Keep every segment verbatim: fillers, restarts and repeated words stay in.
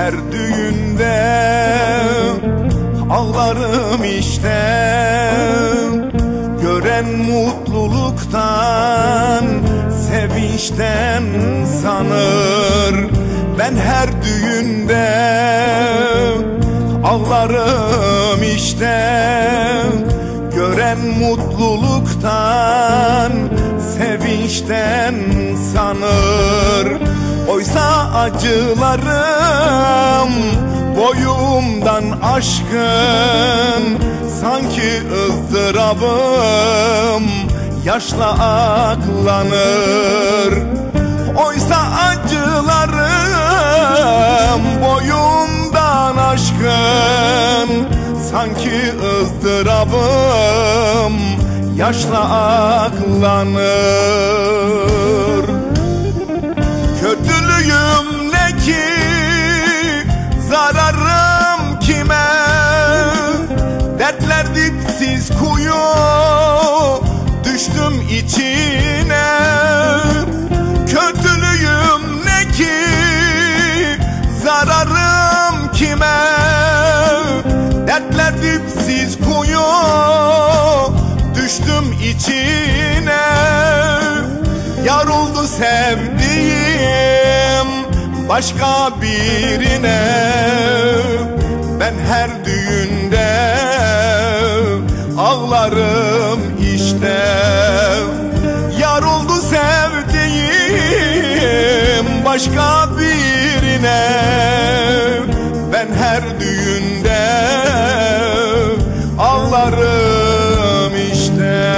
her düğünde ağlarım işte. Gören mutluluktan, sevinçten sanır. Ben her düğünde ağlarım işte. Gören mutluluktan, sevinçten sanır. Oysa acılarım boyumdan aşkın, sanki ızdırabım yaşla aklanır. Oysa acılarım boyumdan aşkın, sanki ızdırabım yaşla aklanır. Kötülüğüm ne ki, zararım kime? Dertler dipsiz kuyu, düştüm içine. Kötülüğüm ne ki, zararım kime? Dertler dipsiz kuyu, düştüm içine. Yar oldu sevdiğim başka birine. Ben her düğünde ağlarım işte. Yar oldu sevdiğim başka birine. Ben her düğünde ağlarım işte.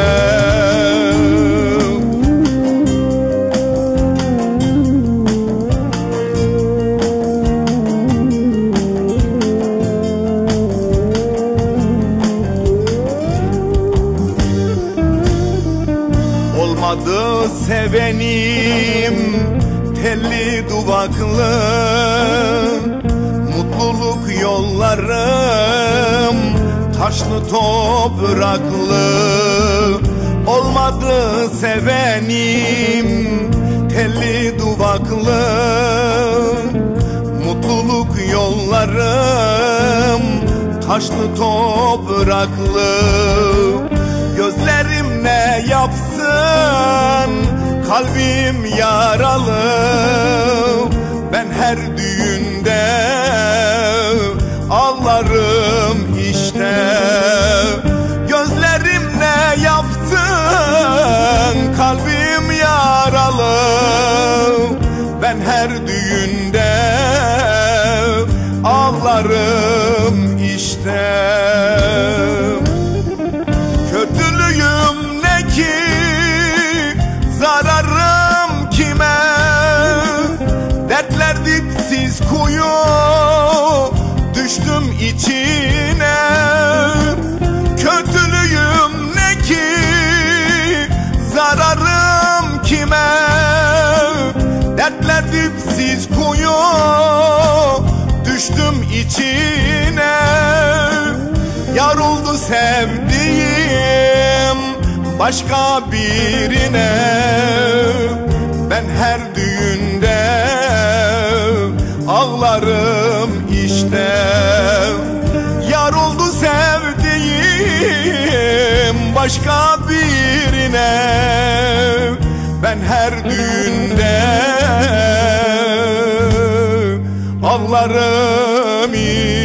Olmadı sevenim telli duvaklı, mutluluk yollarım taşlı topraklı. Olmadı sevenim telli duvaklı, mutluluk yollarım taşlı topraklı. Gözlerim ne yapsın, kalbim yaralı. Ben her düğünde ağlarım işte. Gözlerim ne yapsın, kalbim yaralı. Ben her düğünde ağlarım işte. Kötülüğüm ne ki, zararım kime? Dertler dipsiz kuyu, düştüm içine. Kötülüğüm ne ki, zararım kime? Dertler dipsiz kuyu, düştüm içine. Yar oldu sevdiğim başka birine. Ben her düğünde ağlarım işte. Yar oldu sevdiğim başka birine. Ben her düğünde ağlarım işte.